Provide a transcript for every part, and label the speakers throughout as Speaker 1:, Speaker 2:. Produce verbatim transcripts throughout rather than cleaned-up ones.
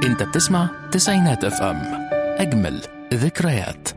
Speaker 1: انت بتسمع تسعينات اف ام، اجمل ذكريات.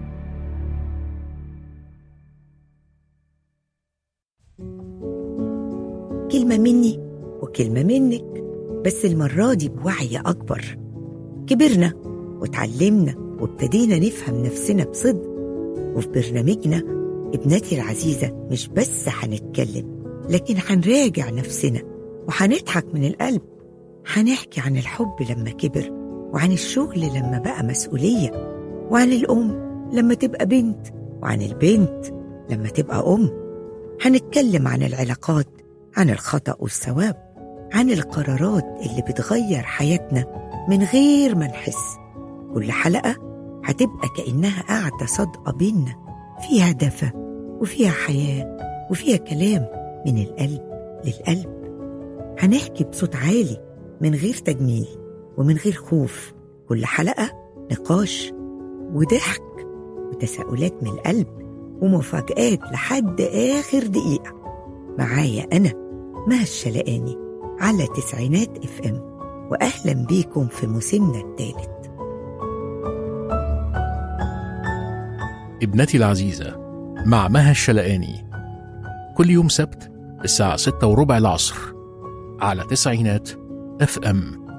Speaker 2: كلمة مني وكلمة منك، بس المرة دي بوعي أكبر. كبرنا وتعلمنا وابتدينا نفهم نفسنا بصدق، وفي برنامجنا ابنتي العزيزة مش بس هنتكلم، لكن هنراجع نفسنا وهنضحك من القلب. هنحكي عن الحب لما كبر، وعن الشغل لما بقى مسؤولية، وعن الأم لما تبقى بنت، وعن البنت لما تبقى أم. هنتكلم عن العلاقات، عن الخطأ والثواب، عن القرارات اللي بتغير حياتنا من غير ما نحس. كل حلقة هتبقى كأنها قاعدة صادقة بينا، فيها دفى وفيها حياة وفيها كلام من القلب للقلب. هنحكي بصوت عالي من غير تجميل ومن غير خوف. كل حلقة نقاش وضحك وتساؤلات من القلب ومفاجآت لحد آخر دقيقة. معايا أنا مها الشلقاني على تسعينات اف ام، وأهلا بيكم في موسمنا الثالث.
Speaker 1: ابنتي العزيزة مع مها الشلقاني، كل يوم سبت الساعة ستة وربع العصر على تسعينات اف ام.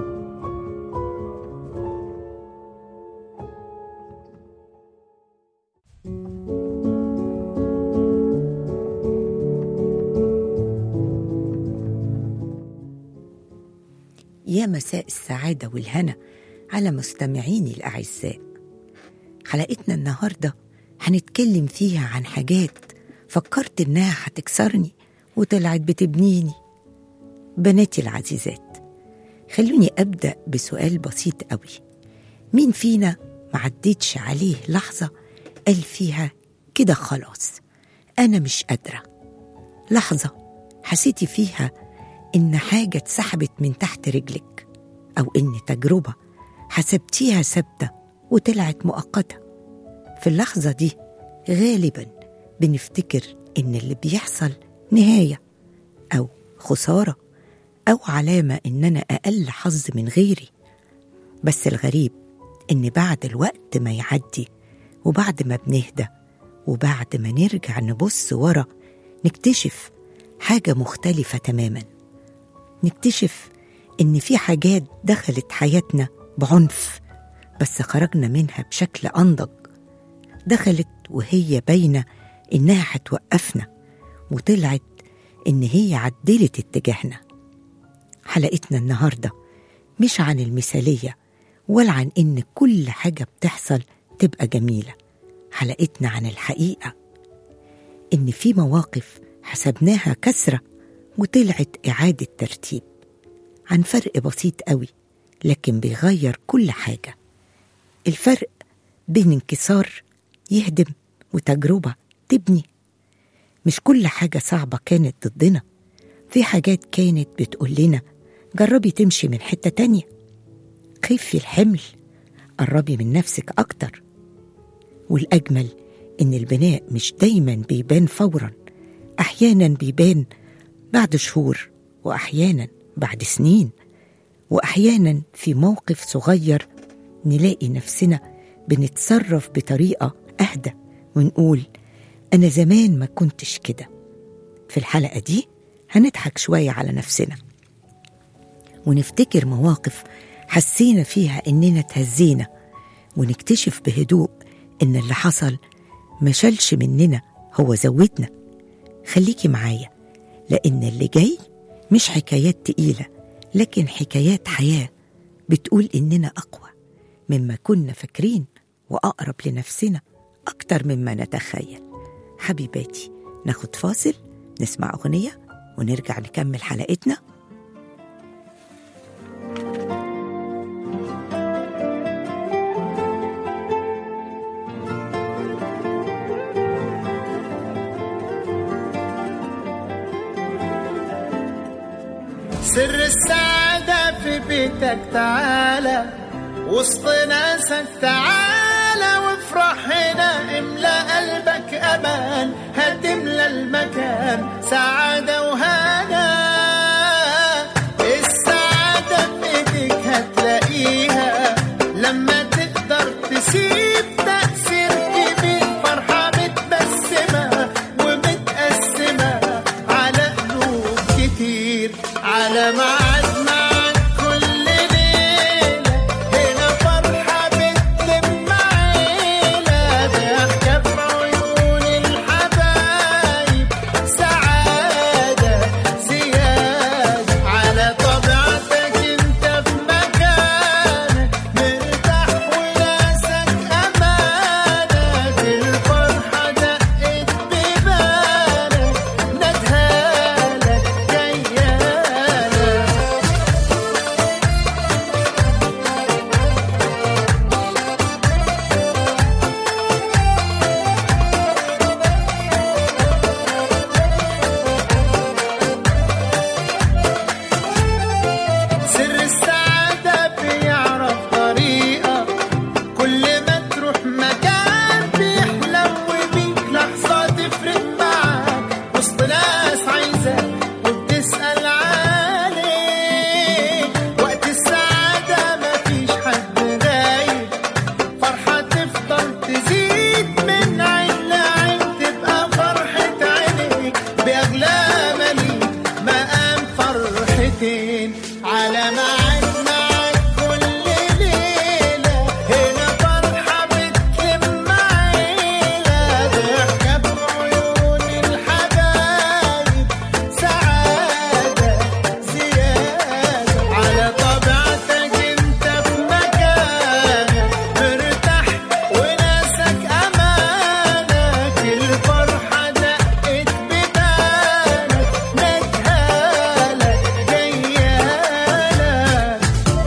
Speaker 2: يا مساء السعادة والهنا على مستمعيني الأعزاء. حلقتنا النهاردة هنتكلم فيها عن حاجات فكرت إنها هتكسرني وطلعت بتبنيني. بناتي العزيزات، خلوني أبدأ بسؤال بسيط قوي. مين فينا ما عدتش عليه لحظة قال فيها كده خلاص أنا مش قادرة؟ لحظة حسيتي فيها إن حاجة اتسحبت من تحت رجلك، أو إن تجربة حسبتيها ثابتة وطلعت مؤقتة. في اللحظة دي غالباً بنفتكر إن اللي بيحصل نهاية أو خسارة أو علامة إن أنا أقل حظ من غيري. بس الغريب إن بعد الوقت ما يعدي، وبعد ما بنهدى، وبعد ما نرجع نبص ورا، نكتشف حاجة مختلفة تماماً. نكتشف إن في حاجات دخلت حياتنا بعنف، بس خرجنا منها بشكل أنضج. دخلت وهي باينة إنها هتوقفنا، وطلعت إن هي عدلت اتجاهنا. حلقتنا النهاردة مش عن المثالية ولا عن إن كل حاجة بتحصل تبقى جميلة. حلقتنا عن الحقيقة، إن في مواقف حسبناها كسرة وطلعت إعادة ترتيب. عن فرق بسيط قوي لكن بيغير كل حاجة. الفرق بين انكسار يهدم وتجربة تبني. مش كل حاجة صعبة كانت ضدنا، في حاجات كانت بتقول لنا جربي تمشي من حتة تانية، خفي الحمل، قربي من نفسك أكتر. والأجمل إن البناء مش دايما بيبان فورا، أحيانا بيبان بعد شهور، وأحيانا بعد سنين، وأحيانا في موقف صغير نلاقي نفسنا بنتصرف بطريقة أهدى ونقول أنا زمان ما كنتش كده. في الحلقة دي هنضحك شوية على نفسنا ونفتكر مواقف حسينا فيها إننا تهزينا، ونكتشف بهدوء إن اللي حصل ما شالش مننا، هو زودنا. خليكي معايا، لأن اللي جاي مش حكايات تقيلة، لكن حكايات حياة بتقول إننا أقوى مما كنا فاكرين، وأقرب لنفسنا أكتر مما نتخيل. حبيباتي، ناخد فاصل، نسمع أغنية، ونرجع نكمل حلقتنا.
Speaker 3: سر السعادة في بيتك، تعالى وسط ناسك، تعالى وافرح هنا، املأ قلبك أمان، هتملى المكان سعادة وهنا. السعادة في بيتك هتلاقي على ميعاد معاك كل ليلة، هنا فرحة بتلم عيلة، ضحكة في عيون الحبايب، سعادة زيادة على طبيعتك انت في مكانك، مرتاح وناسك أمانك، الفرحة دقت ببالك، ندهالك جيالك. سر السعادة بيعرف طريقة، كل ما تروح مكان بيحلو بيك، لحظة تفرق معاك وسط ناس عايزاك وبتسأل عليك، وقت السعادة مفيش حد غايب، فرحة تفضل تزيد من عين لعين، تبقى فرحة عينيك بأغلى مليك، مقام فرحتين على ميعاد معاك كل ليلة، هنا فرحة بتلم عيلة، ضحكة في عيون الحبايب، سعادة زيادة على طبيعتك انت في مكانك، مرتاح وناسك أمانك، الفرحة دقت ببالك، ندهالك جيالك.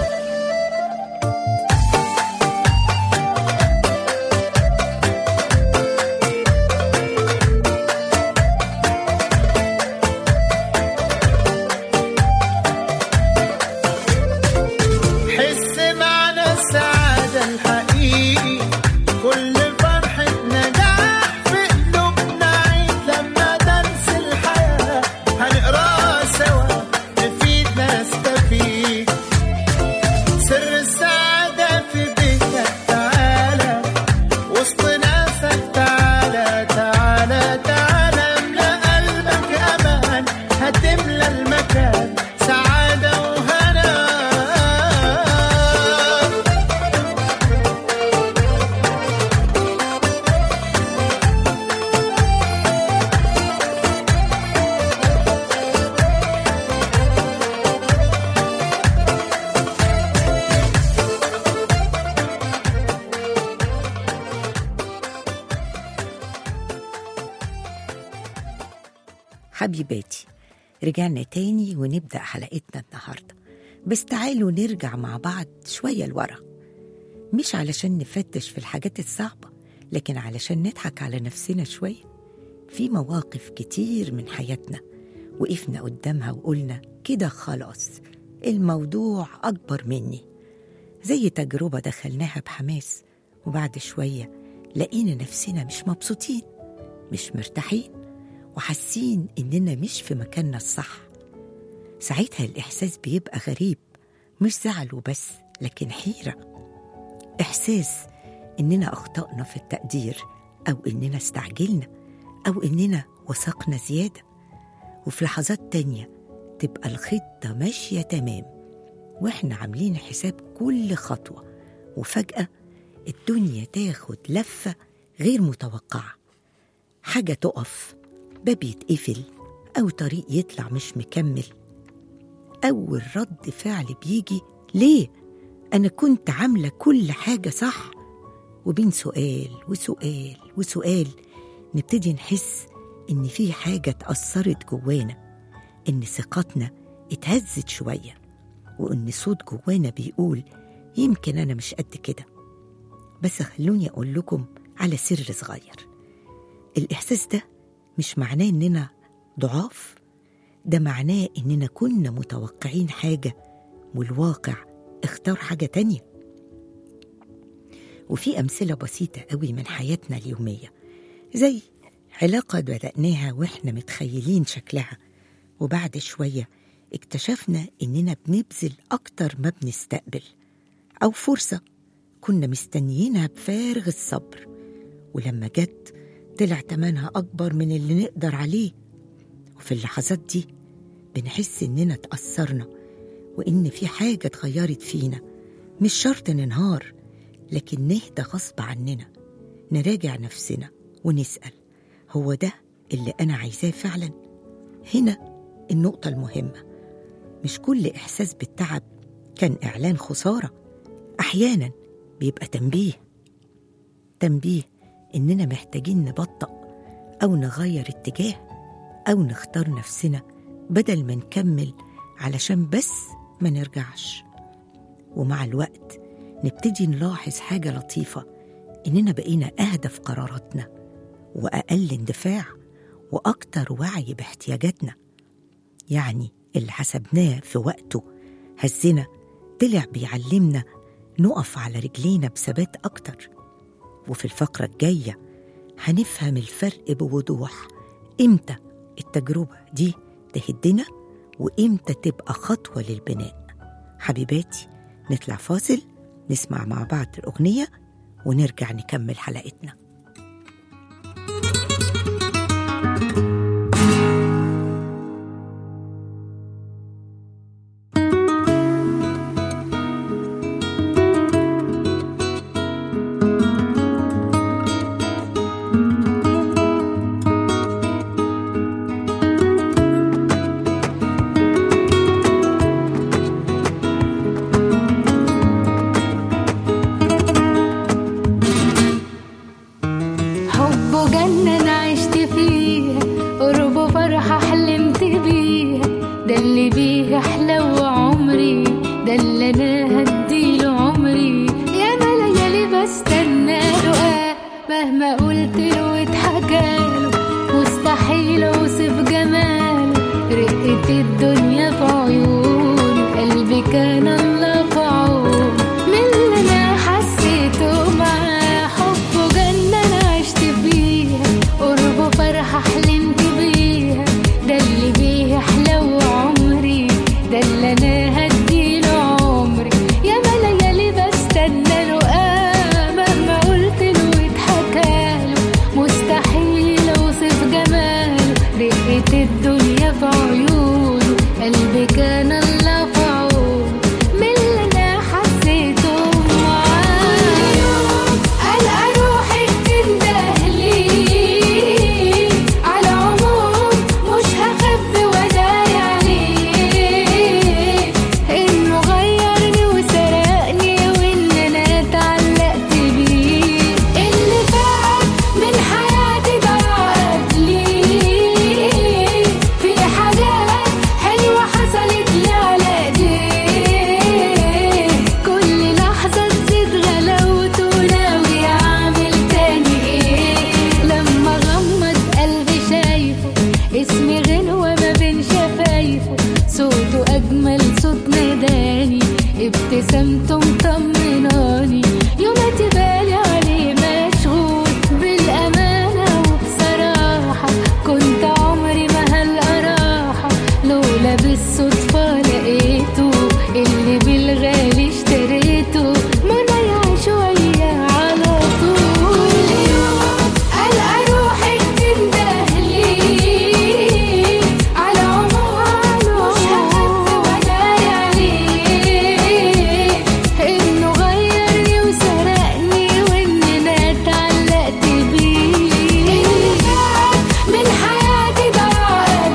Speaker 3: حس معنى السعادة الحقيقي، كل فرحة نجاح في قلوبنا عيد، لما درس الحياة هنقراه سوا نفيد نستفيد، سر السعادة في بيتك تعالى، وسط ناسك تعالى تعالى تعالى، املأ قلبك أمان، هتملى المكان سعادة وهنا.
Speaker 2: حبيباتي، رجعنا تاني ونبدأ حلقتنا النهاردة، بس تعالوا نرجع مع بعض شوية لورا، مش علشان نفتش في الحاجات الصعبة، لكن علشان نضحك على نفسنا شوية. في مواقف كتير من حياتنا وقفنا قدامها وقلنا كده خلاص الموضوع أكبر مني، زي تجربة دخلناها بحماس وبعد شوية لقينا نفسنا مش مبسوطين، مش مرتاحين، وحاسين إننا مش في مكاننا الصح. ساعتها الإحساس بيبقى غريب، مش زعل وبس، لكن حيرة، إحساس إننا أخطأنا في التقدير، أو إننا استعجلنا، أو إننا وثقنا زيادة. وفي لحظات تانية تبقى الخطة ماشية تمام وإحنا عاملين حساب كل خطوة، وفجأة الدنيا تاخد لفة غير متوقعة، حاجة تقف، باب يتقفل، أو طريق يطلع مش مكمل. أول رد فعل بيجي ليه؟ أنا كنت عاملة كل حاجة صح. وبين سؤال وسؤال وسؤال نبتدي نحس إن في حاجة اتأثرت جوانا، إن ثقتنا اتهزت شوية، وإن صوت جوانا بيقول يمكن أنا مش قد كده. بس خلوني أقول لكم على سر صغير، الإحساس ده مش معناه إننا ضعاف، ده معناه إننا كنا متوقعين حاجة والواقع اختار حاجة تانية. وفي أمثلة بسيطة قوي من حياتنا اليومية، زي علاقة بدأناها وإحنا متخيلين شكلها، وبعد شوية اكتشفنا إننا بنبذل أكتر ما بنستقبل، أو فرصة كنا مستنيينها بفارغ الصبر، ولما جت طلع تمنها أكبر من اللي نقدر عليه. وفي اللحظات دي بنحس إننا اتأثرنا وإن في حاجة اتغيرت فينا. مش شرط ننهار، لكن نهدى غصب عننا، نراجع نفسنا ونسأل هو ده اللي أنا عايزاه فعلا؟ هنا النقطة المهمة، مش كل إحساس بالتعب كان إعلان خسارة، أحيانا بيبقى تنبيه تنبيه إننا محتاجين نبطأ أو نغير اتجاه أو نختار نفسنا بدل ما نكمل علشان بس ما نرجعش. ومع الوقت نبتدي نلاحظ حاجة لطيفة، إننا بقينا أهدى في قراراتنا وأقل اندفاع وأكتر وعي باحتياجاتنا. يعني اللي حسبناه في وقته هزنا طلع بيعلمنا نقف على رجلينا بثبات أكتر. وفي الفقرة الجاية هنفهم الفرق بوضوح، إمتى التجربة دي تهدنا وإمتى تبقى خطوة للبناء. حبيباتي نطلع فاصل نسمع مع بعض الأغنية ونرجع نكمل حلقتنا.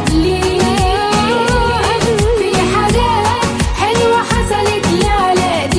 Speaker 4: حلوة حصلت لي على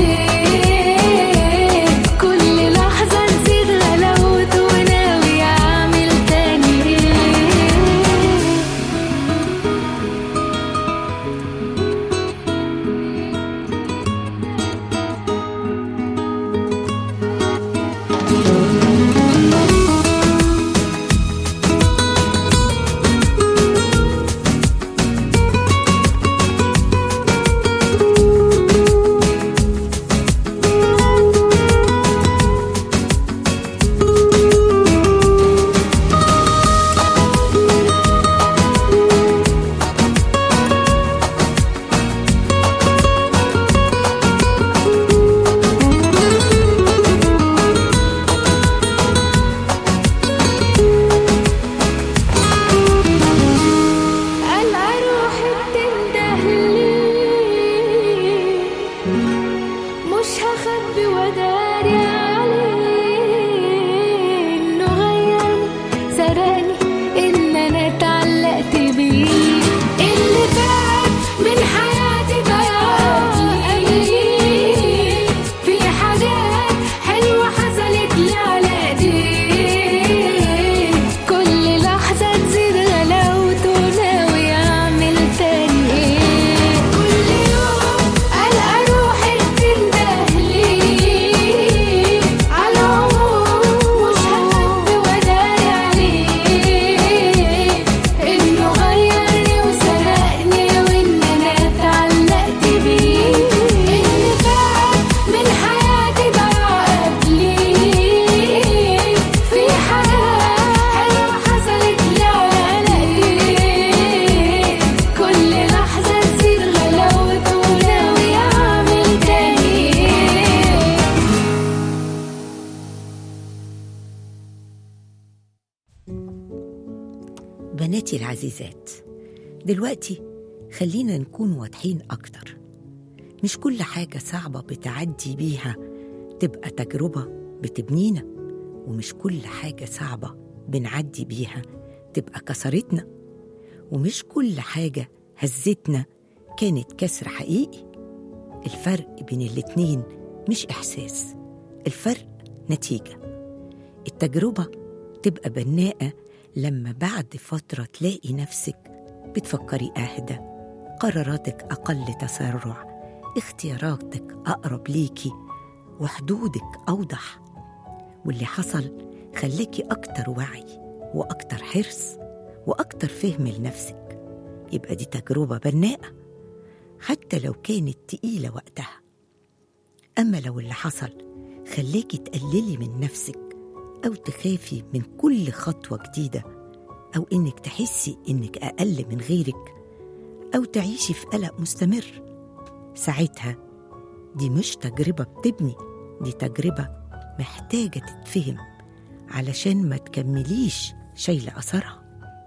Speaker 2: إخواتي العزيزات، دلوقتي خلينا نكون واضحين أكتر. مش كل حاجة صعبة بتعدي بيها تبقى تجربة بتبنينا، ومش كل حاجة صعبة بنعدي بيها تبقى كسرتنا، ومش كل حاجة هزتنا كانت كسر حقيقي. الفرق بين الاتنين مش إحساس، الفرق نتيجة. التجربة تبقى بناءة لما بعد فترة تلاقي نفسك بتفكري أهدى، قراراتك أقل تسرع، اختياراتك أقرب ليكي، وحدودك أوضح. واللي حصل خليكي أكتر وعي وأكتر حرص وأكتر فهم لنفسك. يبقى دي تجربة بناءة حتى لو كانت تقيلة وقتها. أما لو اللي حصل خليكي تقللي من نفسك أو تخافي من كل خطوة جديدة، أو إنك تحسي إنك أقل من غيرك، أو تعيشي في قلق مستمر، ساعتها دي مش تجربة بتبني، دي تجربة محتاجة تتفهم علشان ما تكمليش شايلة أثرها.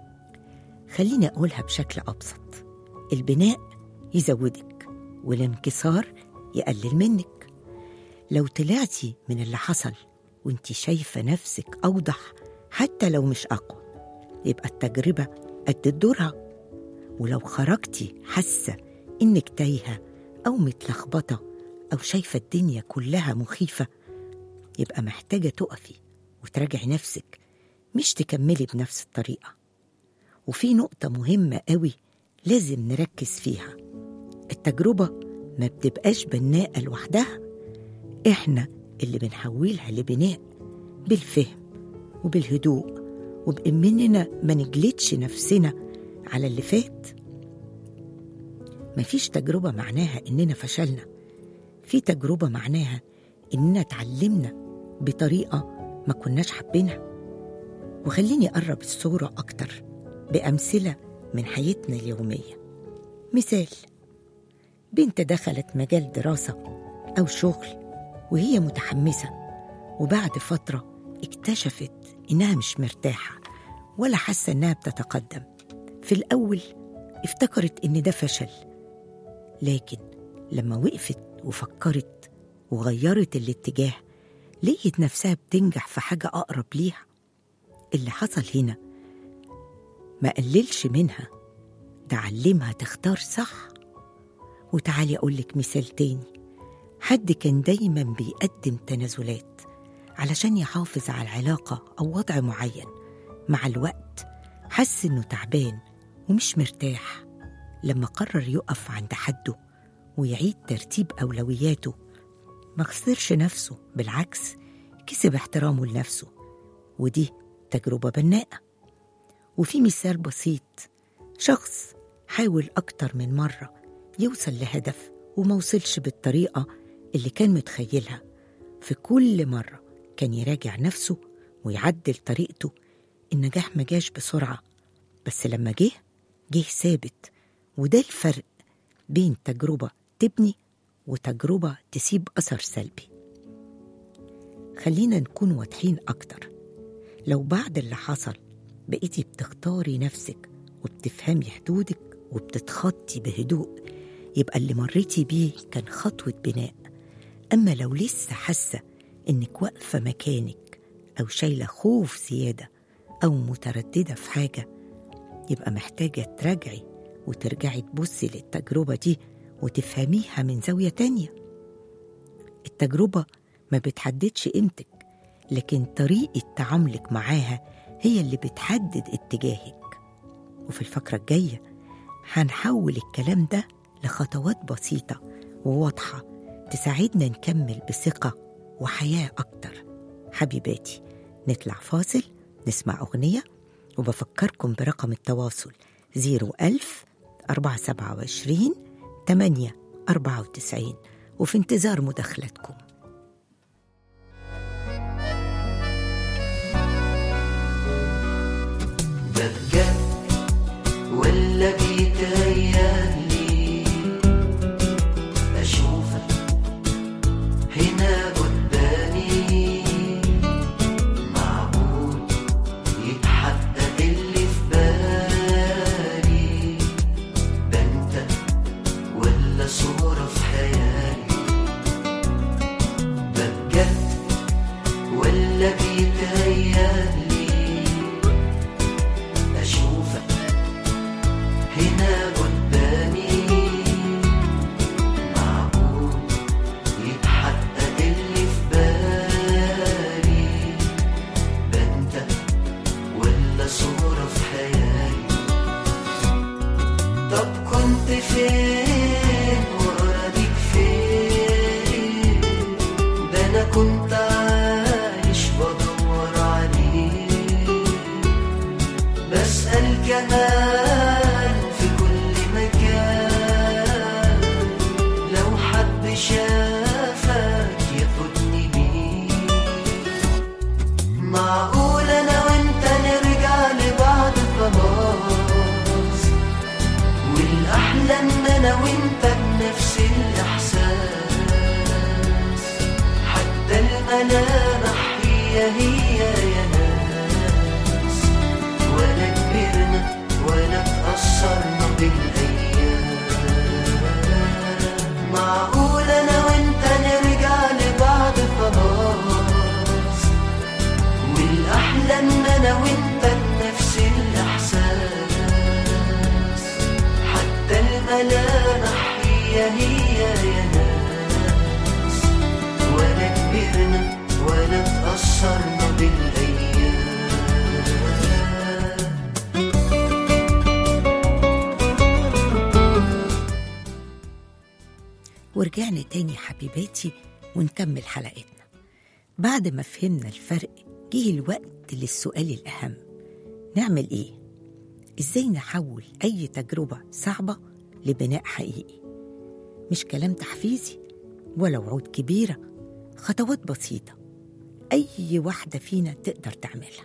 Speaker 2: خليني أقولها بشكل أبسط، البناء يزودك والانكسار يقلل منك. لو طلعتي من اللي حصل وانتي شايفة نفسك أوضح حتى لو مش أقوى، يبقى التجربة قد دورها. ولو خرجتي حاسة إنك تايهة أو متلخبطة أو شايفة الدنيا كلها مخيفة، يبقى محتاجة تقفي وتراجعي نفسك، مش تكملي بنفس الطريقة. وفي نقطة مهمة قوي لازم نركز فيها، التجربة ما بتبقاش بناءة لوحدها، إحنا اللي بنحولها لبناء بالفهم وبالهدوء، وبإننا ما نجلدش نفسنا على اللي فات. مفيش تجربة معناها إننا فشلنا، في تجربة معناها إننا اتعلمنا بطريقة ما كناش حابينها. وخليني أقرب الصورة أكتر بأمثلة من حياتنا اليومية. مثال، بنت دخلت مجال دراسة أو شغل وهي متحمسة، وبعد فترة اكتشفت إنها مش مرتاحة ولا حاسة إنها بتتقدم. في الأول افتكرت إن ده فشل، لكن لما وقفت وفكرت وغيرت الاتجاه لقيت نفسها بتنجح في حاجة أقرب ليها. اللي حصل هنا ما قللش منها، ده علمها تختار صح. وتعالي أقولك مثال تاني، حد كان دايما بيقدم تنازلات علشان يحافظ على العلاقة أو وضع معين، مع الوقت حس إنه تعبان ومش مرتاح. لما قرر يقف عند حده ويعيد ترتيب أولوياته، ما خسرش نفسه، بالعكس كسب احترامه لنفسه، ودي تجربة بناءة. وفي مثال بسيط، شخص حاول أكتر من مرة يوصل لهدف وما وصلش بالطريقة اللي كان متخيلها. في كل مرة كان يراجع نفسه ويعدل طريقته. النجاح ما جاش بسرعة، بس لما جه جه ثابت. وده الفرق بين تجربة تبني وتجربة تسيب أثر سلبي. خلينا نكون واضحين أكتر، لو بعد اللي حصل بقيتي بتختاري نفسك وبتفهمي حدودك وبتتخطي بهدوء، يبقى اللي مريتي بيه كان خطوة بناء. أما لو لسه حاسة إنك واقفة مكانك أو شايلة خوف زيادة أو مترددة في حاجة، يبقى محتاجة تراجعي وترجعي تبصي للتجربة دي وتفهميها من زاوية تانية. التجربة ما بتحددش قيمتك، لكن طريقة تعاملك معاها هي اللي بتحدد اتجاهك. وفي الفقرة الجاية هنحول الكلام ده لخطوات بسيطة وواضحة تساعدنا نكمل بثقة وحياة أكتر. حبيباتي، نطلع فاصل نسمع أغنية، وبفكركم برقم التواصل زيرو ألف أربعة سبعة وعشرين تمانية أربعة وتسعين، وفي انتظار مداخلتكم.
Speaker 4: ده بجد ولا بيتهيألي أشوفك هنا قدامي، معقول يتحقق اللي في بالي؟ نحيا هي يا ناس، ولا كبرنا ولا تأثرنا بالأيام.
Speaker 2: ورجعنا تاني حبيباتي ونكمل حلقتنا. بعد ما فهمنا الفرق جه الوقت للسؤال الأهم، نعمل إيه؟ إزاي نحول أي تجربة صعبة لبناء حقيقي؟ مش كلام تحفيزي ولا وعود كبيرة، خطوات بسيطة أي واحدة فينا تقدر تعملها.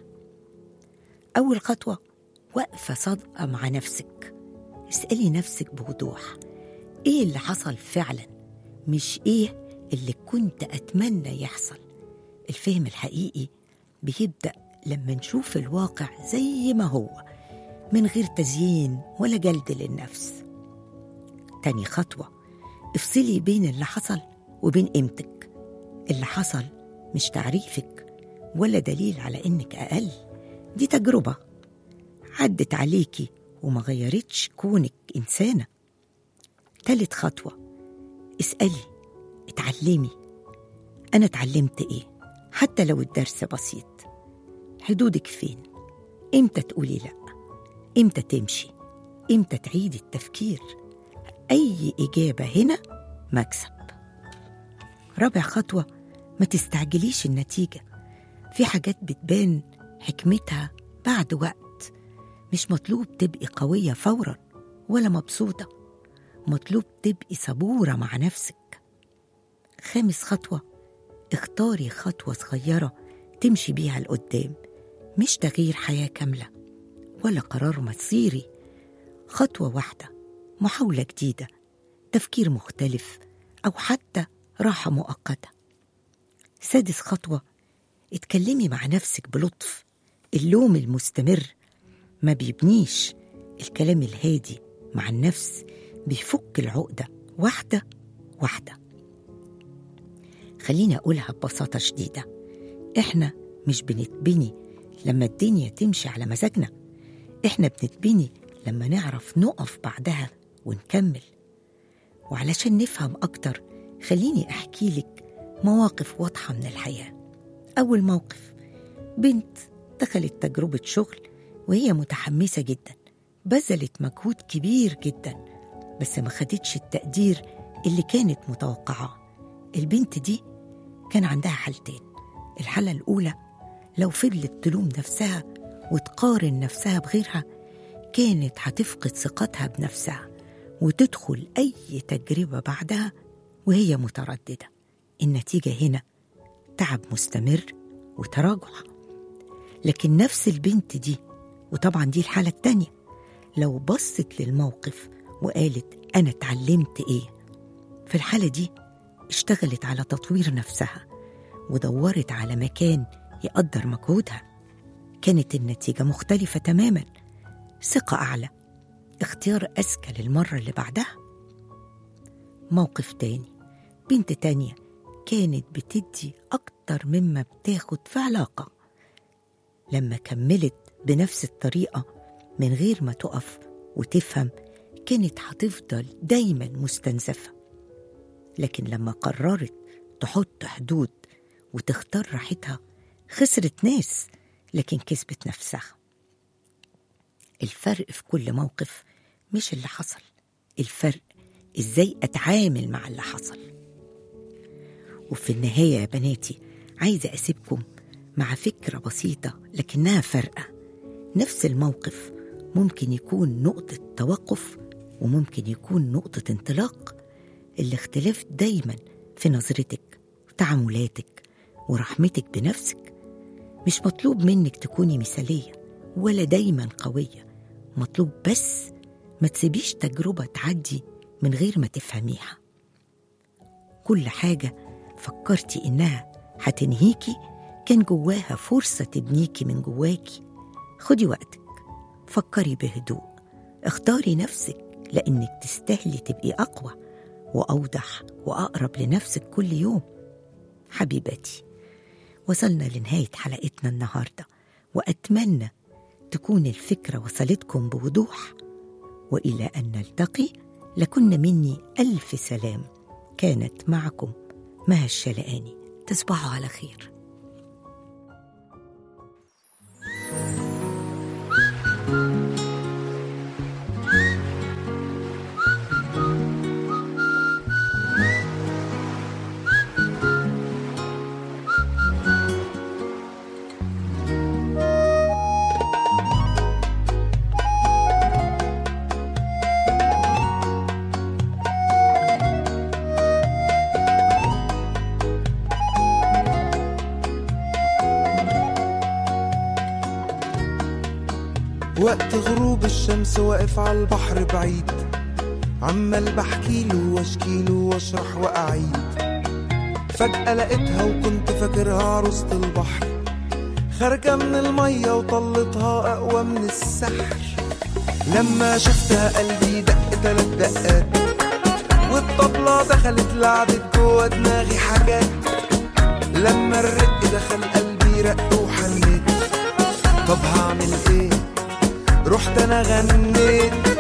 Speaker 2: أول خطوة، وقفة صادقة مع نفسك. اسألي نفسك بوضوح، إيه اللي حصل فعلا، مش إيه اللي كنت أتمنى يحصل. الفهم الحقيقي بيبدأ لما نشوف الواقع زي ما هو، من غير تزيين ولا جلد للنفس. تاني خطوة، افصلي بين اللي حصل وبين قيمتك. اللي حصل مش تعريفك ولا دليل على إنك أقل، دي تجربة عدت عليكي وما غيرتش كونك إنسانة. تالت خطوة، اسألي، اتعلمي، أنا اتعلمت إيه؟ حتى لو الدرس بسيط. حدودك فين؟ إمتى تقولي لأ؟ إمتى تمشي؟ إمتى تعيدي التفكير؟ أي إجابة هنا مكسب. رابع خطوة، ما تستعجليش النتيجة. في حاجات بتبان حكمتها بعد وقت. مش مطلوب تبقي قوية فورا ولا مبسوطة، مطلوب تبقي صبورة مع نفسك. خامس خطوة، اختاري خطوة صغيرة تمشي بيها لقدام، مش تغيير حياة كاملة ولا قرار مصيري. خطوة واحدة، محاولة جديدة، تفكير مختلف، أو حتى راحة مؤقتة. سادس خطوة، اتكلمي مع نفسك بلطف. اللوم المستمر ما بيبنيش، الكلام الهادي مع النفس بيفك العقدة واحدة واحدة. خليني أقولها ببساطة شديدة، إحنا مش بنتبني لما الدنيا تمشي على مزاجنا، إحنا بنتبني لما نعرف نقف بعدها ونكمل. وعلشان نفهم أكتر خليني أحكي لك مواقف واضحة من الحياة. أول موقف، بنت دخلت تجربة شغل وهي متحمسة جدا، بذلت مجهود كبير جدا، بس ما خدتش التقدير اللي كانت متوقعاه. البنت دي كان عندها حالتين. الحالة الأولى، لو فضلت تلوم نفسها وتقارن نفسها بغيرها كانت هتفقد ثقتها بنفسها وتدخل أي تجربة بعدها وهي مترددة. النتيجة هنا تعب مستمر وتراجع. لكن نفس البنت دي، وطبعا دي الحالة التانية، لو بصت للموقف وقالت أنا اتعلمت إيه، في الحالة دي اشتغلت على تطوير نفسها ودورت على مكان يقدر مجهودها، كانت النتيجة مختلفة تماما. ثقة أعلى، اختيار أذكى للمرة اللي بعدها. موقف تاني، بنت تانية كانت بتدي أكتر مما بتاخد في علاقة، لما كملت بنفس الطريقة من غير ما تقف وتفهم كانت هتفضل دايما مستنزفة. لكن لما قررت تحط حدود وتختار راحتها خسرت ناس لكن كسبت نفسها. الفرق في كل موقف مش اللي حصل، الفرق إزاي أتعامل مع اللي حصل. وفي النهاية يا بناتي عايزة أسيبكم مع فكرة بسيطة لكنها فارقة. نفس الموقف ممكن يكون نقطة توقف وممكن يكون نقطة انطلاق. الاختلاف دايما في نظرتك وتعاملاتك ورحمتك بنفسك. مش مطلوب منك تكوني مثالية ولا دايما قوية، مطلوب بس ما تسيبيش تجربة تعدي من غير ما تفهميها. كل حاجة فكرتي إنها هتنهيكي كان جواها فرصة تبنيكي من جواكي. خدي وقتك، فكري بهدوء، اختاري نفسك لأنك تستاهلي تبقي أقوى وأوضح وأقرب لنفسك كل يوم. حبيباتي، وصلنا لنهاية حلقتنا النهاردة، وأتمنى تكون الفكرة وصلتكم بوضوح، وإلى أن نلتقي لكن مني ألف سلام. كانت معكم مها الشلقاني. تصبحوا على خير.
Speaker 3: وقت غروب الشمس واقف على البحر بعيد، عمال بحكيله واشكيله واشرح واعيد. فجأة لقيتها وكنت فاكرها عروسة البحر، خارجة من المية وطلتها أقوى من السحر. لما شفتها قلبي دق تلات دقات، والطبلة دخلت لعبت جوا دماغي حاجات. لما الرق دخل قلبي رق وحنيت، طب هعمل ايه؟ رحت انا غنيت